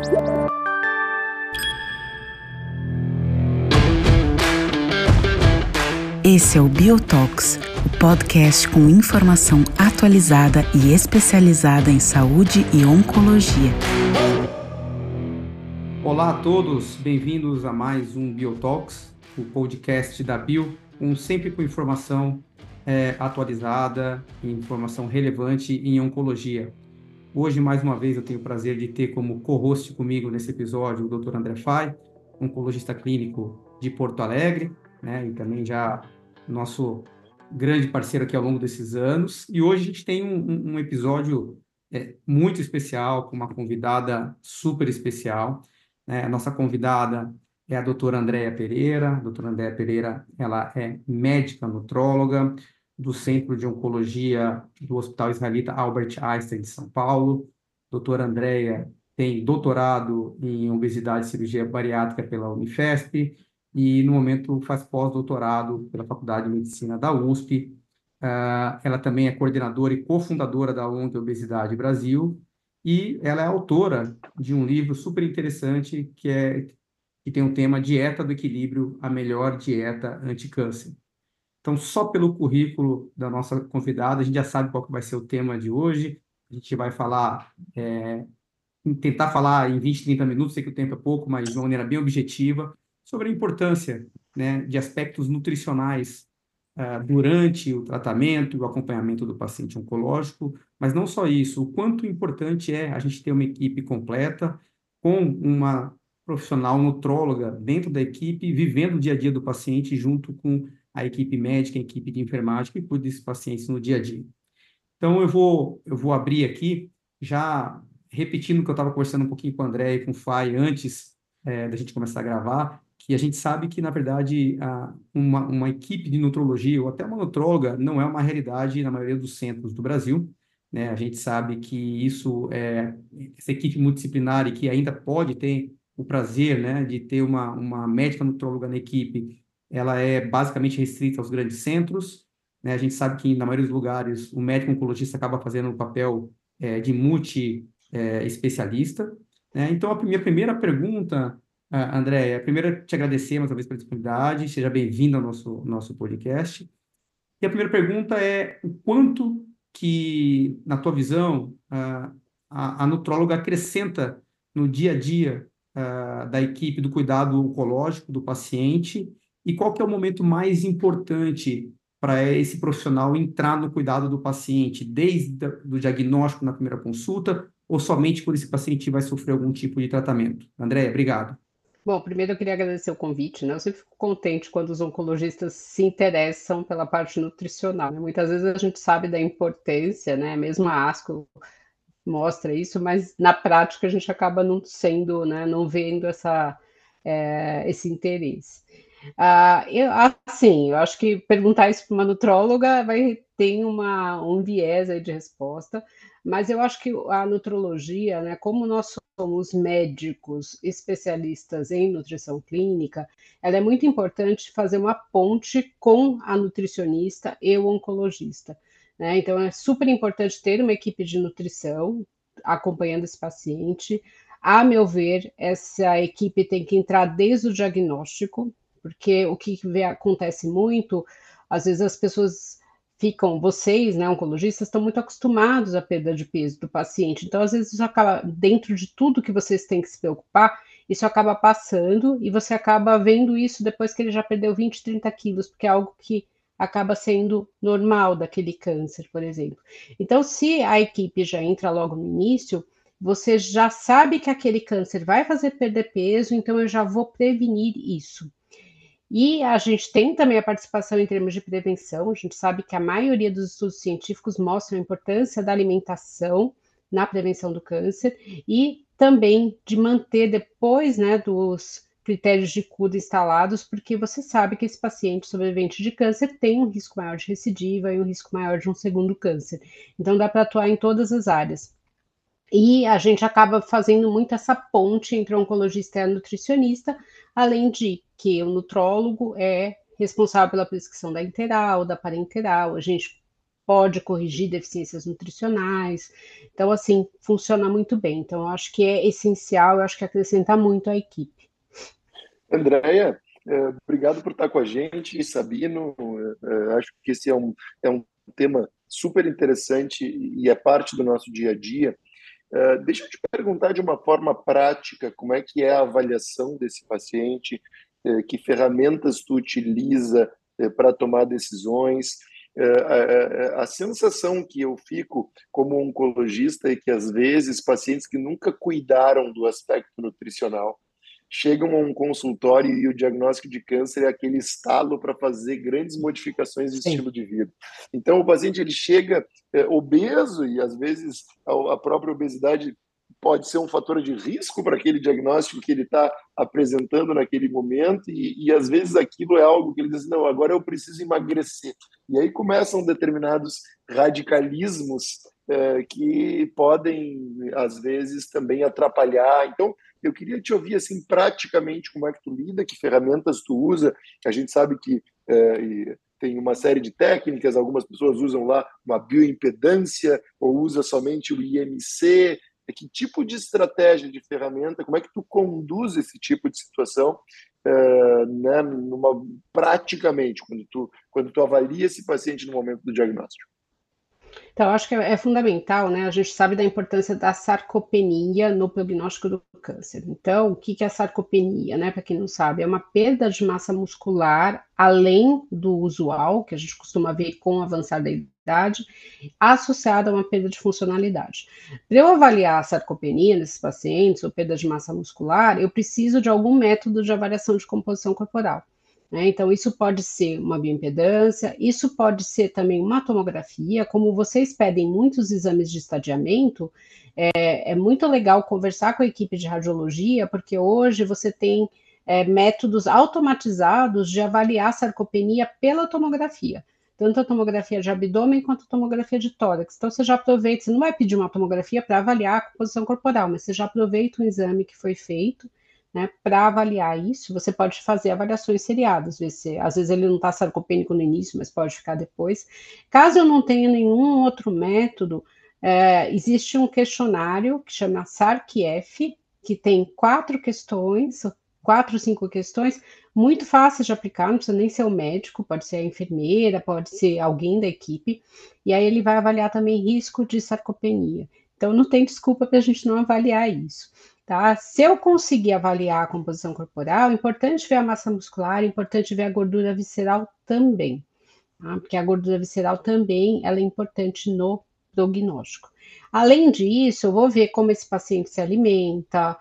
Esse é o Biotalks, o podcast com informação atualizada e especializada em saúde e oncologia. Olá a todos, bem-vindos a mais um Biotalks, o podcast da Bio, sempre com informação atualizada e informação relevante em oncologia. Hoje, mais uma vez, eu tenho o prazer de ter como co-host comigo nesse episódio o Dr. André Fay, oncologista clínico de Porto Alegre, né, e também já nosso grande parceiro aqui ao longo desses anos. E hoje a gente tem um episódio muito especial, com uma convidada super especial. A nossa convidada é a doutora Andréia Pereira. A doutora Andréia Pereira, ela é médica nutróloga do Centro de Oncologia do Hospital Israelita Albert Einstein de São Paulo. Doutora Andréia tem doutorado em obesidade e cirurgia bariátrica pela Unifesp e, no momento, faz pós-doutorado pela Faculdade de Medicina da USP. Ela também é coordenadora e cofundadora da ONG Obesidade Brasil, e ela é autora de um livro super interessante que tem o tema Dieta do Equilíbrio, a melhor dieta anti-câncer. Então, só pelo currículo da nossa convidada, a gente já sabe qual que vai ser o tema de hoje. A gente vai falar, tentar falar em 20, 30 minutos, sei que o tempo é pouco, mas de uma maneira bem objetiva, sobre a importância, né, de aspectos nutricionais durante o tratamento e o acompanhamento do paciente oncológico, mas não só isso, o quanto importante é a gente ter uma equipe completa, com uma profissional nutróloga dentro da equipe, vivendo o dia a dia do paciente junto com a equipe médica, a equipe de enfermagem que cuida desses pacientes no dia a dia. Então, eu vou abrir aqui, já repetindo o que eu estava conversando um pouquinho com o André e com o Fay antes da gente começar a gravar, que a gente sabe que, na verdade, uma equipe de nutrologia ou até uma nutróloga não é uma realidade na maioria dos centros do Brasil, né? A gente sabe que essa equipe multidisciplinar e que ainda pode ter o prazer, né, de ter uma médica nutróloga na equipe, ela é basicamente restrita aos grandes centros, né? A gente sabe que, na maioria dos lugares, o médico oncologista acaba fazendo um papel de multi-especialista, né? Então, minha primeira pergunta, Andréia, primeiro te agradecer mais uma vez pela disponibilidade, seja bem-vindo ao nosso podcast. E a primeira pergunta é o quanto que, na tua visão, a nutróloga acrescenta no dia a dia da equipe do cuidado oncológico do paciente, e qual que é o momento mais importante para esse profissional entrar no cuidado do paciente, desde o diagnóstico na primeira consulta, ou somente quando esse paciente vai sofrer algum tipo de tratamento? Andréia, obrigado. Bom, primeiro eu queria agradecer o convite, né? Eu sempre fico contente quando os oncologistas se interessam pela parte nutricional, né? Muitas vezes a gente sabe da importância, né? Mesmo a ASCO mostra isso, mas na prática a gente acaba não sendo, né? Não vendo esse interesse. Eu acho que perguntar isso para uma nutróloga vai ter um viés aí de resposta, mas eu acho que a nutrologia, né, como nós somos médicos especialistas em nutrição clínica, ela é muito importante fazer uma ponte com a nutricionista e o oncologista, né? Então é super importante ter uma equipe de nutrição acompanhando esse paciente. A meu ver, essa equipe tem que entrar desde o diagnóstico, porque o que acontece muito, às vezes as pessoas vocês, né, oncologistas, estão muito acostumados à perda de peso do paciente, então às vezes isso acaba, dentro de tudo que vocês têm que se preocupar, isso acaba passando e você acaba vendo isso depois que ele já perdeu 20, 30 quilos, porque é algo que acaba sendo normal daquele câncer, por exemplo. Então, se a equipe já entra logo no início, você já sabe que aquele câncer vai fazer perder peso, então eu já vou prevenir isso. E a gente tem também a participação em termos de prevenção, a gente sabe que a maioria dos estudos científicos mostram a importância da alimentação na prevenção do câncer e também de manter depois, né, dos critérios de cura instalados, porque você sabe que esse paciente sobrevivente de câncer tem um risco maior de recidiva e um risco maior de um segundo câncer. Então dá para atuar em todas as áreas. E a gente acaba fazendo muito essa ponte entre o oncologista e a nutricionista, além de que o nutrólogo é responsável pela prescrição da enteral, da parenteral, a gente pode corrigir deficiências nutricionais. Então, assim, funciona muito bem. Então, eu acho que é essencial, eu acho que acrescenta muito à equipe. Andréia, obrigado por estar com a gente, Sabino. Acho que esse é um tema super interessante e é parte do nosso dia a dia. Deixa eu te perguntar de uma forma prática, como é que é a avaliação desse paciente, que ferramentas tu utiliza para tomar decisões. A sensação que eu fico como oncologista é que, às vezes, pacientes que nunca cuidaram do aspecto nutricional chegam a um consultório e o diagnóstico de câncer é aquele estalo para fazer grandes modificações de estilo de vida. Então, o paciente ele chega obeso e, às vezes, a própria obesidade pode ser um fator de risco para aquele diagnóstico que ele está apresentando naquele momento e, às vezes, aquilo é algo que ele diz, não, agora eu preciso emagrecer. E aí começam determinados radicalismos que podem, às vezes, também atrapalhar. Então, eu queria te ouvir, assim, praticamente como é que tu lida, que ferramentas tu usa. A gente sabe que tem uma série de técnicas, algumas pessoas usam lá uma bioimpedância ou usa somente o IMC. Que tipo de estratégia, de ferramenta, como é que tu conduz esse tipo de situação né, praticamente, quando tu avalia esse paciente no momento do diagnóstico? Então, acho que é fundamental, né? A gente sabe da importância da sarcopenia no prognóstico do câncer. Então, o que é a sarcopenia, né? Para quem não sabe, é uma perda de massa muscular além do usual, que a gente costuma ver com o avançar da idade, associada a uma perda de funcionalidade. Para eu avaliar a sarcopenia nesses pacientes, ou perda de massa muscular, eu preciso de algum método de avaliação de composição corporal. Então, isso pode ser uma bioimpedância, isso pode ser também uma tomografia. Como vocês pedem muitos exames de estadiamento, é muito legal conversar com a equipe de radiologia, porque hoje você tem métodos automatizados de avaliar a sarcopenia pela tomografia, tanto a tomografia de abdômen quanto a tomografia de tórax. Então, você já aproveita, você não vai pedir uma tomografia para avaliar a composição corporal, mas você já aproveita um exame que foi feito, né, para avaliar isso. Você pode fazer avaliações seriadas, às vezes ele não está sarcopênico no início, mas pode ficar depois. Caso eu não tenha nenhum outro método, existe um questionário que chama SARC-F, que tem 4 ou 5 questões, muito fáceis de aplicar, não precisa nem ser o médico, pode ser a enfermeira, pode ser alguém da equipe, e aí ele vai avaliar também risco de sarcopenia. Então, não tem desculpa para a gente não avaliar isso. Tá? Se eu conseguir avaliar a composição corporal, é importante ver a massa muscular, é importante ver a gordura visceral também, tá? Porque a gordura visceral também ela é importante no prognóstico. Além disso, eu vou ver como esse paciente se alimenta.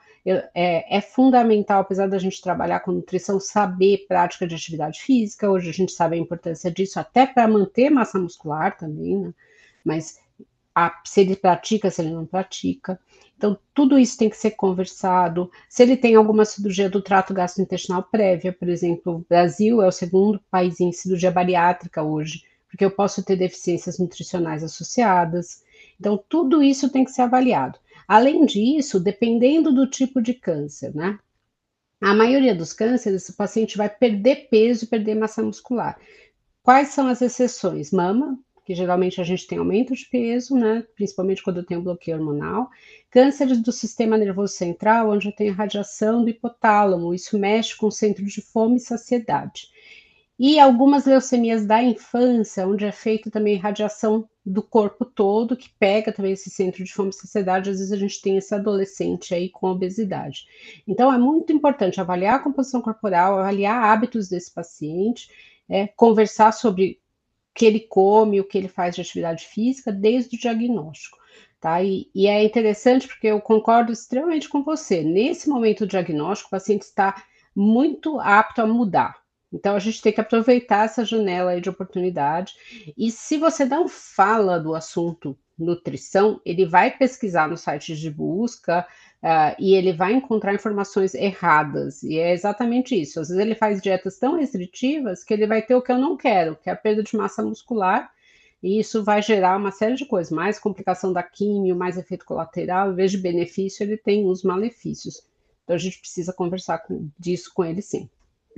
É fundamental, apesar da gente trabalhar com nutrição, saber prática de atividade física. Hoje a gente sabe a importância disso até para manter massa muscular também, né? Mas se ele pratica, se ele não pratica. Então, tudo isso tem que ser conversado. Se ele tem alguma cirurgia do trato gastrointestinal prévia, por exemplo, o Brasil é o segundo país em cirurgia bariátrica hoje, porque eu posso ter deficiências nutricionais associadas. Então, tudo isso tem que ser avaliado. Além disso, dependendo do tipo de câncer, né? A maioria dos cânceres, o paciente vai perder peso e perder massa muscular. Quais são as exceções? Mama, que geralmente a gente tem aumento de peso, né? Principalmente quando tem um bloqueio hormonal. Cânceres do sistema nervoso central, onde eu tenho radiação do hipotálamo, isso mexe com o centro de fome e saciedade. E algumas leucemias da infância, onde é feita também radiação do corpo todo, que pega também esse centro de fome e saciedade. Às vezes a gente tem esse adolescente aí com obesidade. Então é muito importante avaliar a composição corporal, avaliar hábitos desse paciente, conversar sobre o que ele come, o que ele faz de atividade física, desde o diagnóstico. Tá? E é interessante porque eu concordo extremamente com você. Nesse momento do diagnóstico, o paciente está muito apto a mudar. Então, a gente tem que aproveitar essa janela aí de oportunidade. E se você não fala do assunto nutrição, ele vai pesquisar nos sites de busca e ele vai encontrar informações erradas. E é exatamente isso. Às vezes ele faz dietas tão restritivas que ele vai ter o que eu não quero, que é a perda de massa muscular. E isso vai gerar uma série de coisas, mais complicação da quimio, mais efeito colateral. Em vez de benefício, ele tem os malefícios. Então, a gente precisa conversar disso com ele, sim.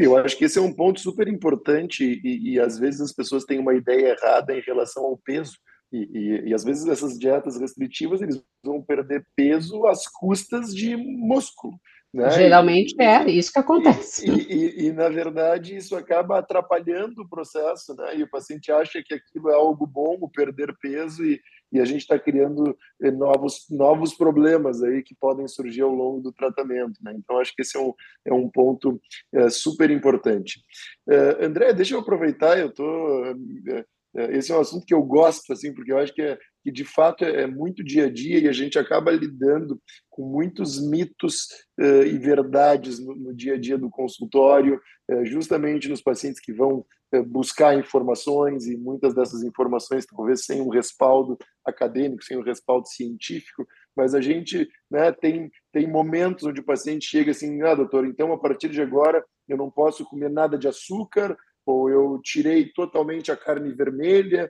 Eu acho que esse é um ponto super importante e às vezes as pessoas têm uma ideia errada em relação ao peso. E às vezes essas dietas restritivas eles vão perder peso às custas de músculo, né? Geralmente é isso que acontece. Na verdade, isso acaba atrapalhando o processo, né? E o paciente acha que aquilo é algo bom, o perder peso, e a gente está criando novos problemas aí que podem surgir ao longo do tratamento, né? Então, acho que esse é um ponto super importante. André, deixa eu aproveitar, esse é um assunto que eu gosto, assim, porque eu acho que de fato é muito dia a dia e a gente acaba lidando com muitos mitos e verdades no dia a dia do consultório, justamente nos pacientes que vão buscar informações, e muitas dessas informações talvez sem um respaldo acadêmico, sem um respaldo científico, mas a gente, né, tem momentos onde o paciente chega assim, doutor, então a partir de agora eu não posso comer nada de açúcar, ou eu tirei totalmente a carne vermelha.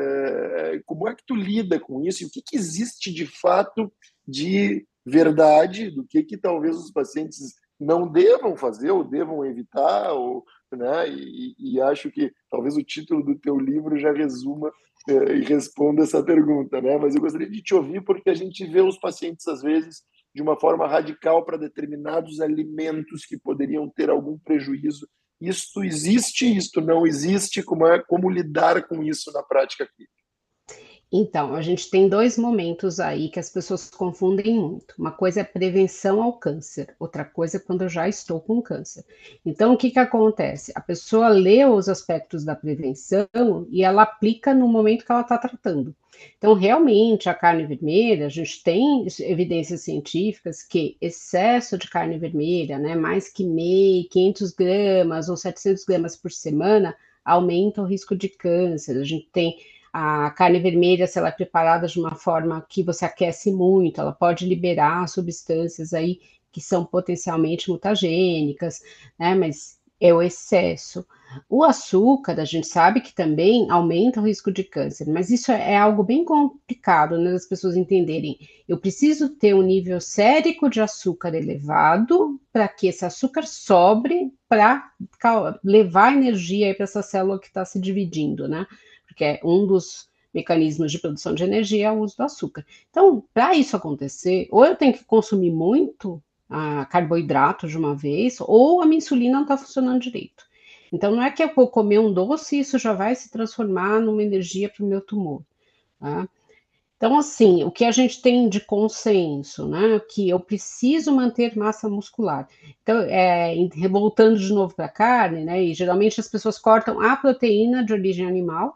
Como é que tu lida com isso? E o que existe de fato de verdade, do que talvez os pacientes não devam fazer ou devam evitar, né? E acho que talvez o título do teu livro já resuma e responda essa pergunta, né? Mas eu gostaria de te ouvir, porque a gente vê os pacientes, às vezes, de uma forma radical para determinados alimentos que poderiam ter algum prejuízo. Isto existe, isto não existe, como lidar com isso na prática clínica? Então, a gente tem dois momentos aí que as pessoas confundem muito. Uma coisa é prevenção ao câncer, outra coisa é quando eu já estou com câncer. Então, o que acontece? A pessoa lê os aspectos da prevenção e ela aplica no momento que ela está tratando. Então, realmente, a carne vermelha, a gente tem evidências científicas que excesso de carne vermelha, né, mais que 500 gramas ou 700 gramas por semana, aumenta o risco de câncer. A gente tem a carne vermelha, se ela é preparada de uma forma que você aquece muito, ela pode liberar substâncias aí que são potencialmente mutagênicas, né? Mas é o excesso. O açúcar, a gente sabe que também aumenta o risco de câncer, mas isso é algo bem complicado, né, das pessoas entenderem. Eu preciso ter um nível sérico de açúcar elevado para que esse açúcar sobre para levar energia para essa célula que está se dividindo, né? Porque é um dos mecanismos de produção de energia é o uso do açúcar. Então, para isso acontecer, ou eu tenho que consumir muito carboidrato de uma vez, ou a minha insulina não está funcionando direito. Então, não é que eu vou comer um doce e isso já vai se transformar numa energia para o meu tumor. Tá? Então, assim, o que a gente tem de consenso, né? Que eu preciso manter massa muscular. Então, voltando de novo para a carne, né? E geralmente as pessoas cortam a proteína de origem animal,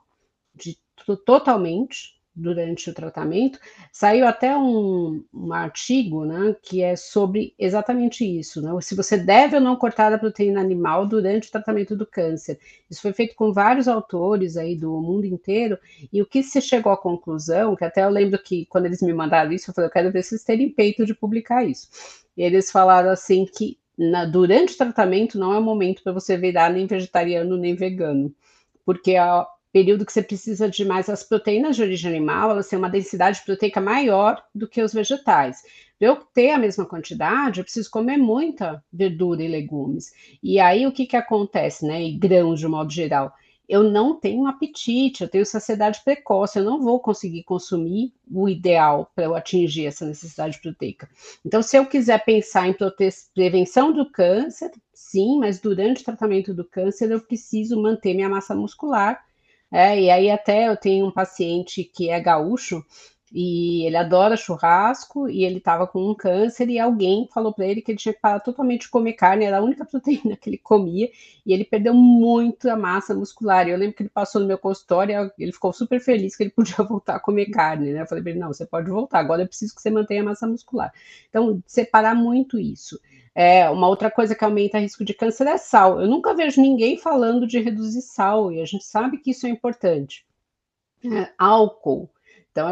totalmente durante o tratamento. Saiu até um artigo, né, que é sobre exatamente isso, né, se você deve ou não cortar a proteína animal durante o tratamento do câncer. Isso foi feito com vários autores aí do mundo inteiro, e o que se chegou à conclusão, que até eu lembro que quando eles me mandaram isso, eu falei, eu quero ver se vocês terem peito de publicar isso. E eles falaram assim que durante o tratamento não é o momento para você virar nem vegetariano nem vegano, porque período que você precisa de mais as proteínas de origem animal, elas têm uma densidade proteica maior do que os vegetais. Para eu ter a mesma quantidade, eu preciso comer muita verdura e legumes. E aí, o que acontece, né? E grãos, de modo geral. Eu não tenho apetite, eu tenho saciedade precoce, eu não vou conseguir consumir o ideal para eu atingir essa necessidade proteica. Então, se eu quiser pensar em prevenção do câncer, sim, mas durante o tratamento do câncer, eu preciso manter minha massa muscular. E aí até eu tenho um paciente que é gaúcho e ele adora churrasco e ele estava com um câncer e alguém falou para ele que ele tinha que parar totalmente de comer carne, era a única proteína que ele comia e ele perdeu muito a massa muscular. E eu lembro que ele passou no meu consultório, ele ficou super feliz que ele podia voltar a comer carne, né? Eu falei para ele, não, você pode voltar, agora eu preciso que você mantenha a massa muscular. Então, separar muito isso. Uma outra coisa que aumenta o risco de câncer é sal. Eu nunca vejo ninguém falando de reduzir sal, e a gente sabe que isso é importante. Álcool. Então,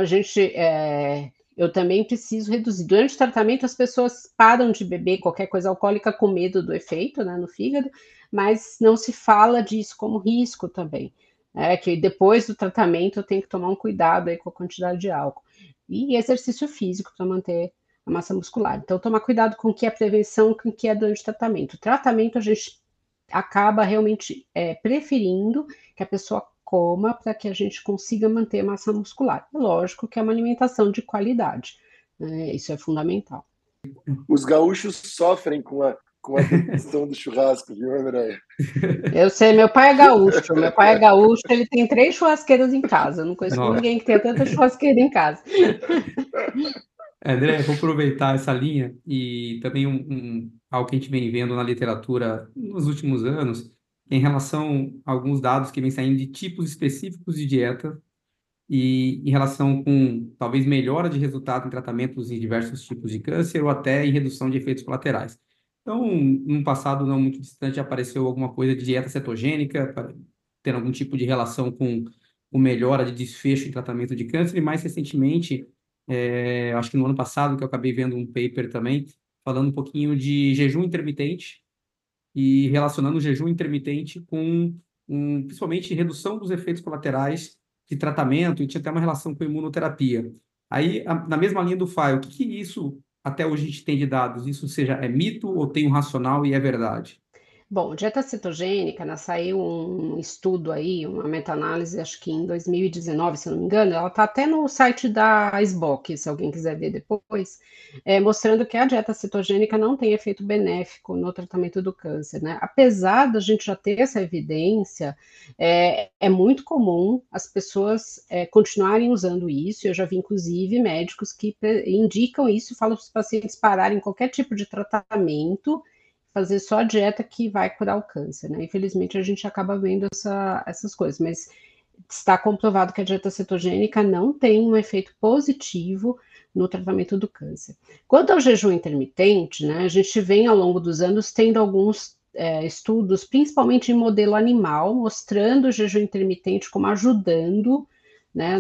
eu também preciso reduzir. Durante o tratamento, as pessoas param de beber qualquer coisa alcoólica com medo do efeito, né, no fígado, mas não se fala disso como risco também. Que depois do tratamento eu tenho que tomar um cuidado aí com a quantidade de álcool. E exercício físico para manter a massa muscular. Então, tomar cuidado com o que é prevenção, com o que é durante o tratamento. O tratamento, a gente acaba realmente preferindo que a pessoa coma para que a gente consiga manter massa muscular. Lógico que é uma alimentação de qualidade, né? Isso é fundamental. Os gaúchos sofrem com a questão do churrasco, viu, André? Eu sei, meu pai é gaúcho. Meu pai é gaúcho, ele tem 3 churrasqueiras em casa. Eu não conheço Nossa. ninguém que tenha tanta churrasqueira em casa. André, vou aproveitar essa linha e também algo que a gente vem vendo na literatura nos últimos anos, em relação a alguns dados que vêm saindo de tipos específicos de dieta e em relação com talvez melhora de resultado em tratamentos em diversos tipos de câncer ou até em redução de efeitos colaterais. Então, num passado não muito distante, apareceu alguma coisa de dieta cetogênica, tendo algum tipo de relação com melhora de desfecho em tratamento de câncer, e mais recentemente, acho que no ano passado, que eu acabei vendo um paper também, falando um pouquinho de jejum intermitente e relacionando o jejum intermitente com principalmente redução dos efeitos colaterais de tratamento, e tinha até uma relação com imunoterapia. Aí, na mesma linha do FAI, o que isso, até hoje, a gente tem de dados? Isso seja é mito ou tem um racional e é verdade? Bom, dieta cetogênica, né, saiu um estudo aí, uma meta-análise, acho que em 2019, se eu não me engano, ela está até no site da SBOC, se alguém quiser ver depois, mostrando que a dieta cetogênica não tem efeito benéfico no tratamento do câncer, né? Apesar da gente já ter essa evidência, é muito comum as pessoas continuarem usando isso. Eu já vi, inclusive, médicos que indicam isso, falam para os pacientes pararem qualquer tipo de tratamento, fazer só a dieta que vai curar o câncer, né? Infelizmente, a gente acaba vendo essas coisas, mas está comprovado que a dieta cetogênica não tem um efeito positivo no tratamento do câncer. Quanto ao jejum intermitente, né, a gente vem ao longo dos anos tendo alguns estudos, principalmente em modelo animal, mostrando o jejum intermitente como ajudando, né,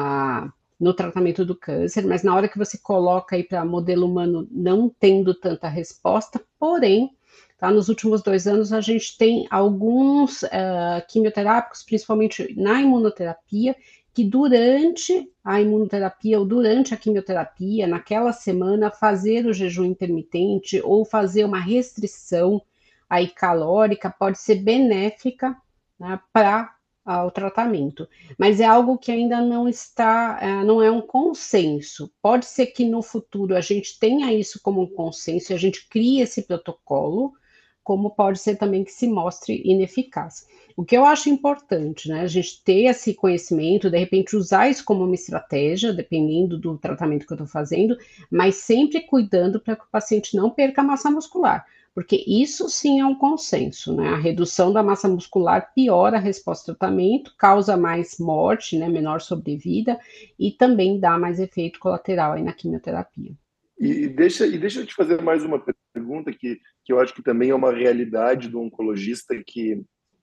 no tratamento do câncer, mas na hora que você coloca aí para modelo humano, não tendo tanta resposta, porém, tá, nos últimos 2 anos a gente tem alguns quimioterápicos, principalmente na imunoterapia, que durante a imunoterapia ou durante a quimioterapia, naquela semana, fazer o jejum intermitente ou fazer uma restrição aí calórica pode ser benéfica, né, para o tratamento. Mas é algo que ainda não está, não é um consenso. Pode ser que no futuro a gente tenha isso como um consenso e a gente crie esse protocolo, como pode ser também que se mostre ineficaz. O que eu acho importante, né, a gente ter esse conhecimento, de repente usar isso como uma estratégia, dependendo do tratamento que eu estou fazendo, mas sempre cuidando para que o paciente não perca massa muscular, porque isso sim é um consenso, né? A redução da massa muscular piora a resposta ao tratamento, causa mais morte, né, menor sobrevida, e também dá mais efeito colateral aí na quimioterapia. Deixa eu te fazer mais uma pergunta que eu acho que também é uma realidade do oncologista que,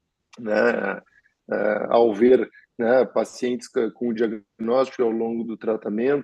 né, ao ver, né, pacientes com o diagnóstico ao longo do tratamento,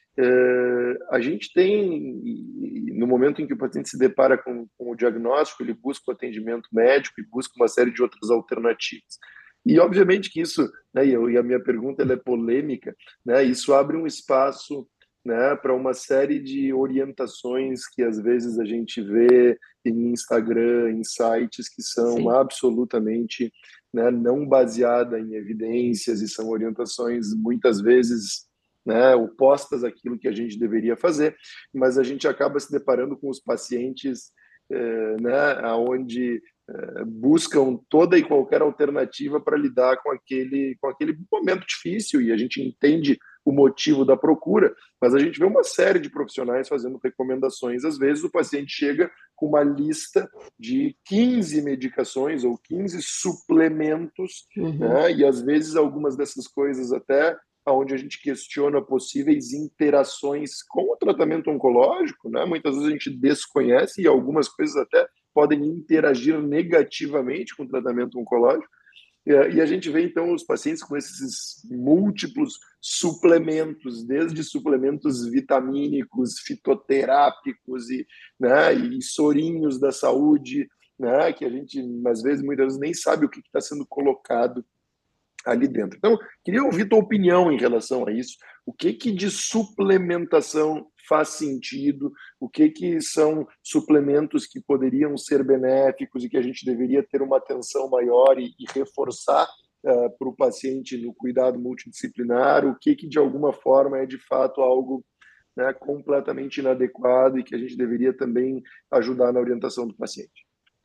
a gente tem, no momento em que o paciente se depara com o diagnóstico, ele busca o atendimento médico e busca uma série de outras alternativas. E, obviamente, que isso, né, e a minha pergunta ela é polêmica, né, isso abre um espaço, né, para uma série de orientações que, às vezes, a gente vê em Instagram, em sites que são Sim. absolutamente, né, não baseadas em evidências e são orientações, muitas vezes, né, opostas àquilo que a gente deveria fazer, mas a gente acaba se deparando com os pacientes, né, onde buscam toda e qualquer alternativa para lidar com aquele momento difícil, e a gente entende o motivo da procura, mas a gente vê uma série de profissionais fazendo recomendações. Às vezes o paciente chega com uma lista de 15 medicações ou 15 suplementos, né, e às vezes algumas dessas coisas até onde a gente questiona possíveis interações com o tratamento oncológico, né? Muitas vezes a gente desconhece e algumas coisas até podem interagir negativamente com o tratamento oncológico. E a gente vê, então, os pacientes com esses múltiplos suplementos, desde suplementos vitamínicos, fitoterápicos né, e sorinhos da saúde, né, que a gente, às vezes, muitas vezes, nem sabe o que está sendo colocado ali dentro. Então, queria ouvir tua opinião em relação a isso. O que de suplementação faz sentido, o que são suplementos que poderiam ser benéficos e que a gente deveria ter uma atenção maior e reforçar para o paciente no cuidado multidisciplinar, o que de alguma forma é de fato algo, né, completamente inadequado e que a gente deveria também ajudar na orientação do paciente.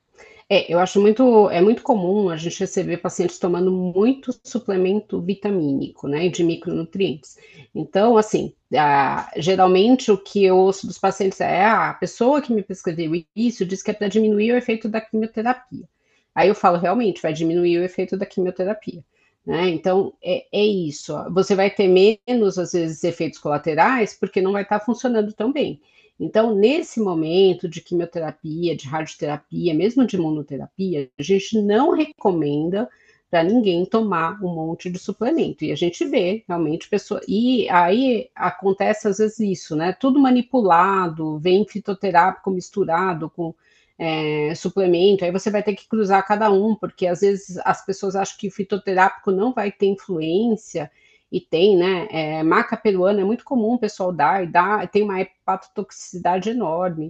Eu acho muito comum a gente receber pacientes tomando muito suplemento vitamínico, né, de micronutrientes. Então, assim, geralmente o que eu ouço dos pacientes é: a pessoa que me prescreveu isso disse que é para diminuir o efeito da quimioterapia. Aí eu falo, realmente, vai diminuir o efeito da quimioterapia, né? Então, é isso. Você vai ter menos, às vezes, efeitos colaterais, porque não vai estar funcionando tão bem. Então, nesse momento de quimioterapia, de radioterapia, mesmo de imunoterapia, a gente não recomenda para ninguém tomar um monte de suplemento. E a gente vê realmente pessoa. E aí acontece às vezes isso, né? Tudo manipulado, vem fitoterápico misturado com suplemento, aí você vai ter que cruzar cada um, porque às vezes as pessoas acham que o fitoterápico não vai ter influência. E tem, né? Maca peruana é muito comum o pessoal dar, tem uma hepatotoxicidade enorme,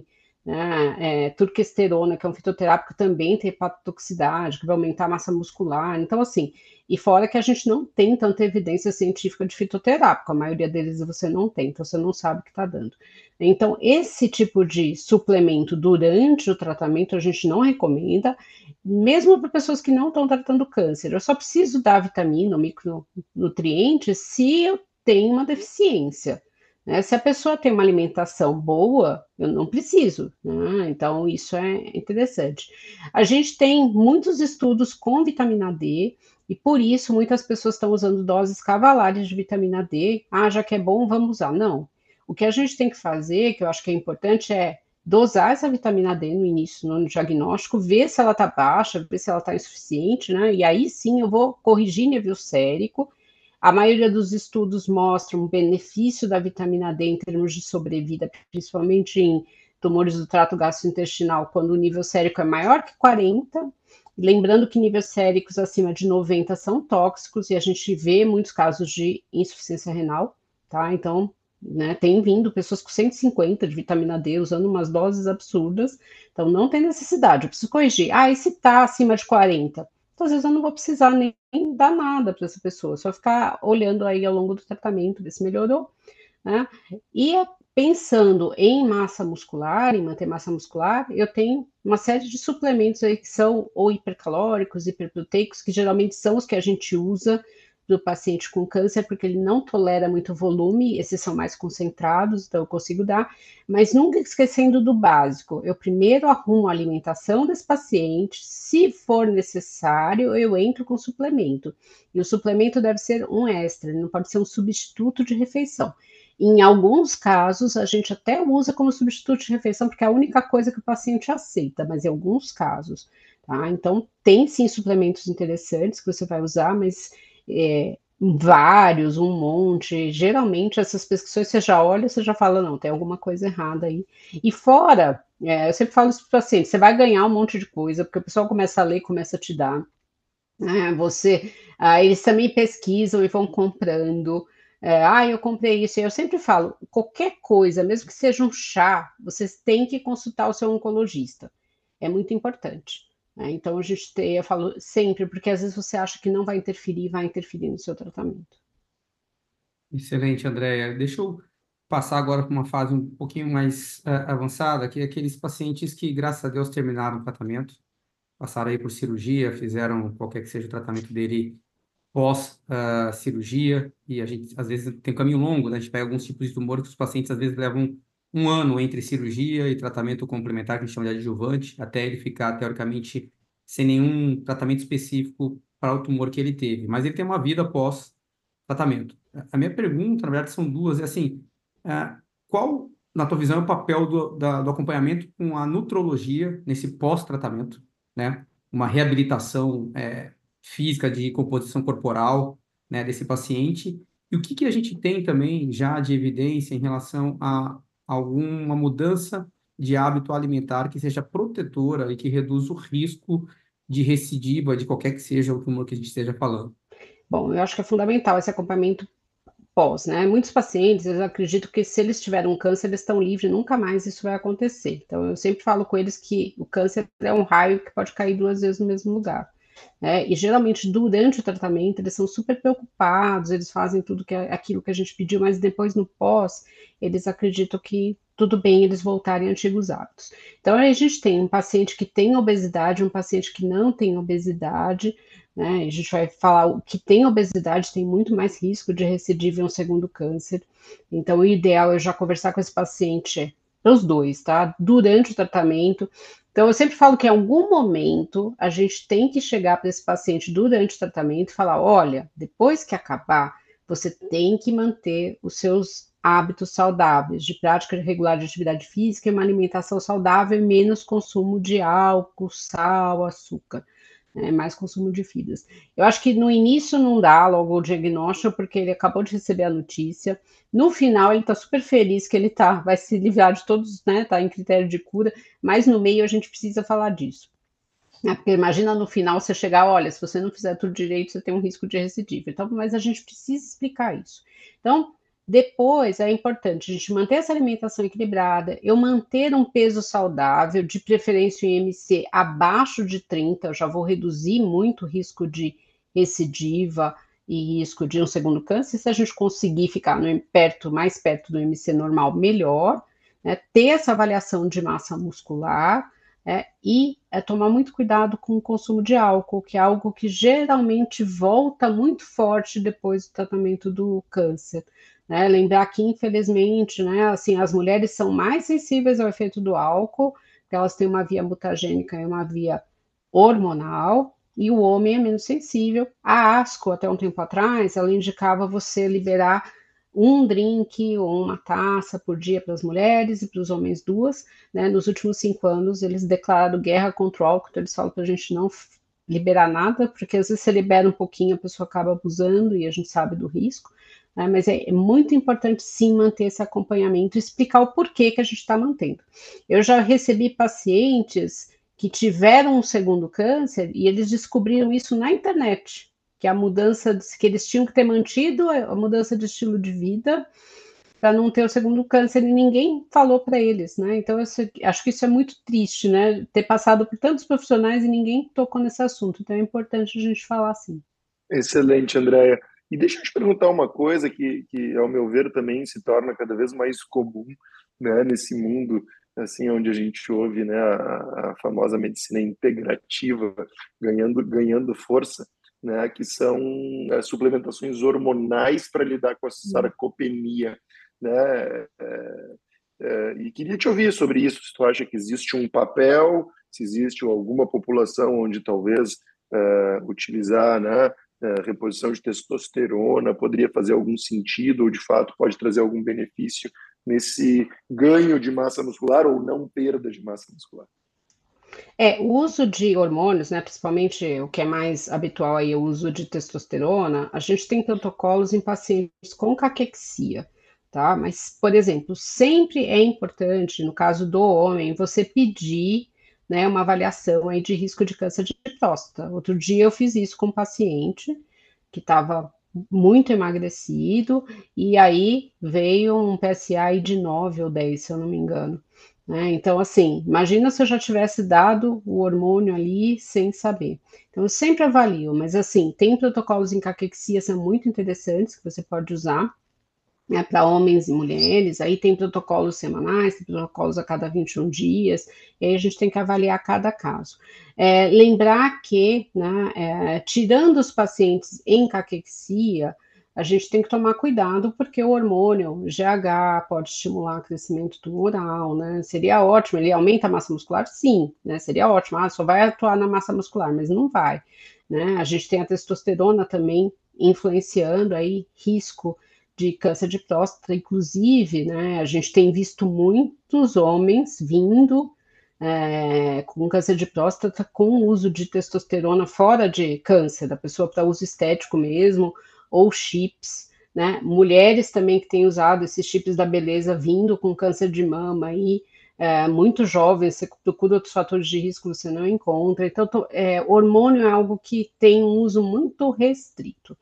né? Turquesterona, que é um fitoterápico, também tem hepatotoxicidade, que vai aumentar a massa muscular. Então, assim, e fora que a gente não tem tanta evidência científica de fitoterápico, a maioria deles você não tem, então você não sabe o que está dando. Então, esse tipo de suplemento durante o tratamento a gente não recomenda, mesmo para pessoas que não estão tratando câncer. Eu só preciso dar vitamina ou micronutrientes se eu tenho uma deficiência, né? Se a pessoa tem uma alimentação boa, eu não preciso, né? Então, isso é interessante. A gente tem muitos estudos com vitamina D, e por isso muitas pessoas estão usando doses cavalares de vitamina D. Já que é bom, vamos usar. Não. O que a gente tem que fazer, que eu acho que é importante, é dosar essa vitamina D no início, no diagnóstico, ver se ela está baixa, ver se ela está insuficiente, né? E aí sim eu vou corrigir nível sérico. A maioria dos estudos mostram um benefício da vitamina D em termos de sobrevida, principalmente em tumores do trato gastrointestinal, quando o nível sérico é maior que 40. Lembrando que níveis séricos acima de 90 são tóxicos, e a gente vê muitos casos de insuficiência renal, tá? Então, né, tem vindo pessoas com 150 de vitamina D usando umas doses absurdas, então não tem necessidade, eu preciso corrigir. E se tá acima de 40? Então, às vezes eu não vou precisar nem dar nada para essa pessoa, só ficar olhando aí ao longo do tratamento, ver se melhorou, né? E pensando em massa muscular, em manter massa muscular, eu tenho uma série de suplementos aí que são ou hipercalóricos, hiperproteicos, que geralmente são os que a gente usa do paciente com câncer, porque ele não tolera muito volume, esses são mais concentrados, então eu consigo dar, mas nunca esquecendo do básico. Eu primeiro arrumo a alimentação desse paciente, se for necessário, eu entro com suplemento. E o suplemento deve ser um extra, não pode ser um substituto de refeição. Em alguns casos, a gente até usa como substituto de refeição, porque é a única coisa que o paciente aceita, mas em alguns casos, tá? Então, tem sim suplementos interessantes que você vai usar, mas vários, um monte. Geralmente, essas prescrições você já olha, você já fala, não, tem alguma coisa errada aí. E fora, eu sempre falo isso para o paciente, você vai ganhar um monte de coisa, porque o pessoal começa a ler, começa a te dar. Eles também pesquisam e vão comprando. Eu comprei isso. Eu sempre falo, qualquer coisa, mesmo que seja um chá, vocês têm que consultar o seu oncologista. É muito importante. Então, eu falo sempre, porque às vezes você acha que não vai interferir no seu tratamento. Excelente, Andréia. Deixa eu passar agora para uma fase um pouquinho mais avançada, que é aqueles pacientes que, graças a Deus, terminaram o tratamento, passaram aí por cirurgia, fizeram qualquer que seja o tratamento dele pós-cirurgia, e a gente, às vezes, tem um caminho longo, né? A gente pega alguns tipos de tumor que os pacientes, às vezes, levam um ano entre cirurgia e tratamento complementar, que a gente chama de adjuvante, até ele ficar, teoricamente, sem nenhum tratamento específico para o tumor que ele teve. Mas ele tem uma vida pós-tratamento. A minha pergunta, na verdade, são duas, é assim, qual, na tua visão, é o papel do acompanhamento com a nutrologia nesse pós-tratamento, né? Uma reabilitação física de composição corporal, né, desse paciente, e o que a gente tem também já de evidência em relação a alguma mudança de hábito alimentar que seja protetora e que reduza o risco de recidiva de qualquer que seja o tumor que a gente esteja falando. Bom, eu acho que é fundamental esse acompanhamento pós, né? Muitos pacientes, eles acreditam que se eles tiverem um câncer, eles estão livres, nunca mais isso vai acontecer. Então, eu sempre falo com eles que o câncer é um raio que pode cair 2 vezes no mesmo lugar. Né? E geralmente durante o tratamento eles são super preocupados, eles fazem tudo aquilo que a gente pediu, mas depois no pós eles acreditam que tudo bem eles voltarem a antigos hábitos. Então a gente tem um paciente que tem obesidade, um paciente que não tem obesidade, né? A gente vai falar o que tem obesidade tem muito mais risco de recidiva em um segundo câncer. Então o ideal é já conversar com esse paciente, os dois, tá? Durante o tratamento. Então, eu sempre falo que em algum momento a gente tem que chegar para esse paciente durante o tratamento e falar: olha, depois que acabar, você tem que manter os seus hábitos saudáveis, de prática regular de atividade física e uma alimentação saudável e menos consumo de álcool, sal, açúcar. Mais consumo de fibras. Eu acho que no início não dá logo o diagnóstico, porque ele acabou de receber a notícia. No final, ele está super feliz que ele vai se livrar de todos, né? Está em critério de cura, mas no meio a gente precisa falar disso. Porque imagina no final você chegar, olha, se você não fizer tudo direito, você tem um risco de recidiva. Então, mas a gente precisa explicar isso. Então, depois é importante a gente manter essa alimentação equilibrada, eu manter um peso saudável, de preferência o IMC abaixo de 30, eu já vou reduzir muito o risco de recidiva e risco de um segundo câncer. Se a gente conseguir ficar mais perto do IMC normal, melhor, né? Ter essa avaliação de massa muscular, e tomar muito cuidado com o consumo de álcool, que é algo que geralmente volta muito forte depois do tratamento do câncer. Né? Lembrar que, infelizmente, né, assim, as mulheres são mais sensíveis ao efeito do álcool, porque elas têm uma via mutagênica e uma via hormonal, e o homem é menos sensível. A ASCO, até um tempo atrás, ela indicava você liberar um drink ou uma taça por dia para as mulheres e para os homens 2, né? Nos últimos 5 anos, eles declararam guerra contra o álcool, então eles falam para a gente não liberar nada, porque às vezes você libera um pouquinho, a pessoa acaba abusando e a gente sabe do risco, né? Mas é muito importante sim manter esse acompanhamento e explicar o porquê que a gente está mantendo. Eu já recebi pacientes que tiveram um segundo câncer e eles descobriram isso na internet, que a mudança que eles tinham que ter mantido a mudança de estilo de vida para não ter o segundo câncer e ninguém falou para eles, né? Então eu acho que isso é muito triste, né? Ter passado por tantos profissionais e ninguém tocou nesse assunto. Então é importante a gente falar assim. Excelente, Andréia. E deixa eu te perguntar uma coisa que, ao meu ver, também se torna cada vez mais comum, né, nesse mundo assim onde a gente ouve, né, a famosa medicina integrativa ganhando força, né, que são suplementações hormonais para lidar com a sarcopenia, né? E queria te ouvir sobre isso, se tu acha que existe um papel, se existe alguma população onde talvez utilizar, né, reposição de testosterona poderia fazer algum sentido ou de fato pode trazer algum benefício nesse ganho de massa muscular ou não perda de massa muscular. O uso de hormônios, né, principalmente o que é mais habitual aí, o uso de testosterona, a gente tem protocolos em pacientes com caquexia, tá? Mas, por exemplo, sempre é importante, no caso do homem, você pedir, né, uma avaliação aí de risco de câncer de próstata. Outro dia eu fiz isso com um paciente que estava muito emagrecido, e aí veio um PSA de 9 ou 10, se eu não me engano. Né? Então, assim, imagina se eu já tivesse dado o hormônio ali sem saber. Então, eu sempre avalio, mas assim, tem protocolos em caquexia são muito interessantes que você pode usar, né, para homens e mulheres. Aí tem protocolos semanais, tem protocolos a cada 21 dias, e aí a gente tem que avaliar cada caso. Lembrar que, né, tirando os pacientes em caquexia, a gente tem que tomar cuidado, porque o hormônio GH pode estimular o crescimento tumoral, né? Seria ótimo, ele aumenta a massa muscular? Sim, né? Seria ótimo, só vai atuar na massa muscular, mas não vai, né? A gente tem a testosterona também influenciando aí risco de câncer de próstata, inclusive, né? A gente tem visto muitos homens vindo com câncer de próstata com o uso de testosterona fora de câncer, da pessoa para uso estético mesmo, ou chips, né? Mulheres também que têm usado esses chips da beleza vindo com câncer de mama e muito jovens, você procura outros fatores de risco, você não encontra. Então, hormônio é algo que tem um uso muito restrito,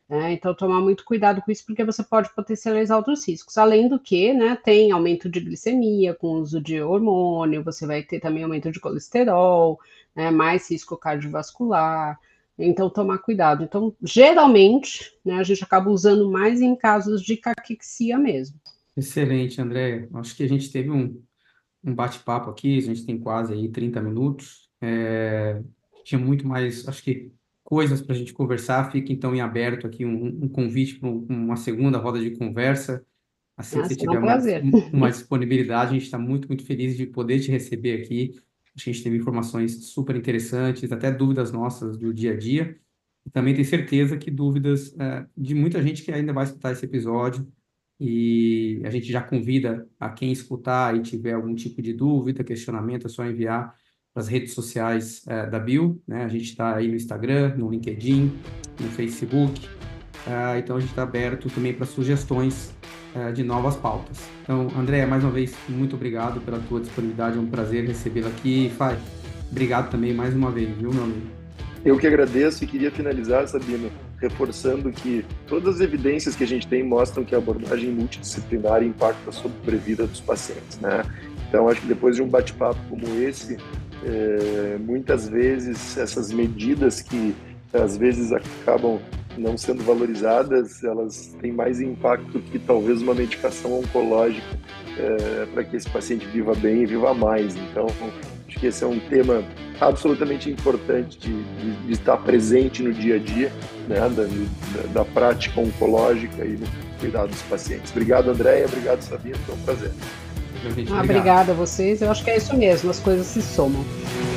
né? Então, tomar muito cuidado com isso, porque você pode potencializar outros riscos. Além do que, né, tem aumento de glicemia com o uso de hormônio, você vai ter também aumento de colesterol, né, mais risco cardiovascular. Então, tomar cuidado. Então, geralmente, né, a gente acaba usando mais em casos de caquexia mesmo. Excelente, André. Acho que a gente teve um bate-papo aqui, a gente tem quase aí 30 minutos. Tinha muito mais, acho que, coisas para a gente conversar. Fica então em aberto aqui um convite para uma segunda roda de conversa. Assim que você Será um tiver prazer. uma disponibilidade, a gente está muito, muito feliz de poder te receber aqui. Acho que a gente teve informações super interessantes, até dúvidas nossas do dia a dia. E também tenho certeza que dúvidas de muita gente que ainda vai escutar esse episódio. E a gente já convida a quem escutar e tiver algum tipo de dúvida, questionamento, é só enviar para as redes sociais da Bill, né? A gente está aí no Instagram, no LinkedIn, no Facebook. Então a gente está aberto também para sugestões de novas pautas. Então, André, mais uma vez, muito obrigado pela tua disponibilidade, é um prazer recebê-la aqui. E, Fai, obrigado também mais uma vez, viu, meu amigo? Eu que agradeço e queria finalizar, Sabino, reforçando que todas as evidências que a gente tem mostram que a abordagem multidisciplinar impacta sobre a sobrevida dos pacientes, né? Então, acho que depois de um bate-papo como esse, muitas vezes essas medidas que às vezes acabam não sendo valorizadas, elas têm mais impacto que talvez uma medicação oncológica para que esse paciente viva bem e viva mais. Então, acho que esse é um tema absolutamente importante de estar presente no dia a dia, né, da prática oncológica e no cuidado dos pacientes. Obrigado, Andréia. Obrigado, Sabino. Foi um prazer. Obrigada a vocês. Eu acho que é isso mesmo, as coisas se somam.